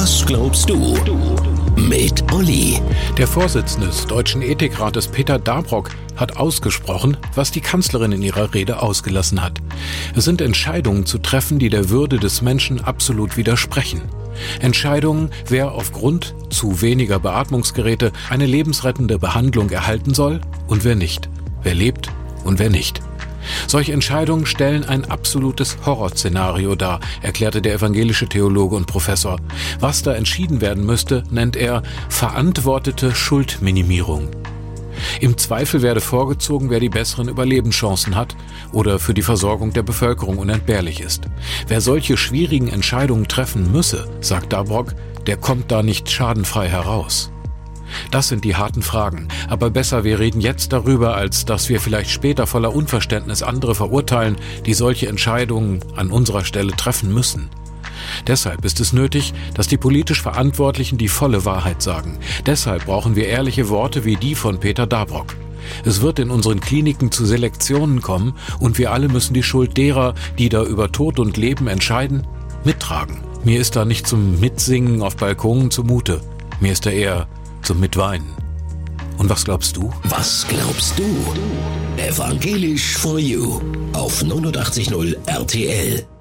Was glaubst du? Mit Olli. Der Vorsitzende des Deutschen Ethikrates Peter Dabrock hat ausgesprochen, was die Kanzlerin in ihrer Rede ausgelassen hat. Es sind Entscheidungen zu treffen, die der Würde des Menschen absolut widersprechen. Entscheidungen, wer aufgrund zu weniger Beatmungsgeräte eine lebensrettende Behandlung erhalten soll und wer nicht, wer lebt und wer nicht. Solche Entscheidungen stellen ein absolutes Horrorszenario dar, erklärte der evangelische Theologe und Professor. Was da entschieden werden müsste, nennt er verantwortete Schuldminimierung. Im Zweifel werde vorgezogen, wer die besseren Überlebenschancen hat oder für die Versorgung der Bevölkerung unentbehrlich ist. Wer solche schwierigen Entscheidungen treffen müsse, sagt Dabrock, der kommt da nicht schadenfrei heraus. Das sind die harten Fragen, aber besser, wir reden jetzt darüber, als dass wir vielleicht später voller Unverständnis andere verurteilen, die solche Entscheidungen an unserer Stelle treffen müssen. Deshalb ist es nötig, dass die politisch Verantwortlichen die volle Wahrheit sagen. Deshalb brauchen wir ehrliche Worte wie die von Peter Dabrock. Es wird in unseren Kliniken zu Selektionen kommen und wir alle müssen die Schuld derer, die da über Tod und Leben entscheiden, mittragen. Mir ist da nicht zum Mitsingen auf Balkonen zumute. Mir ist da eher zum Mitweinen. Und was glaubst du? Was glaubst du? Evangelisch for You auf 89.0 RTL.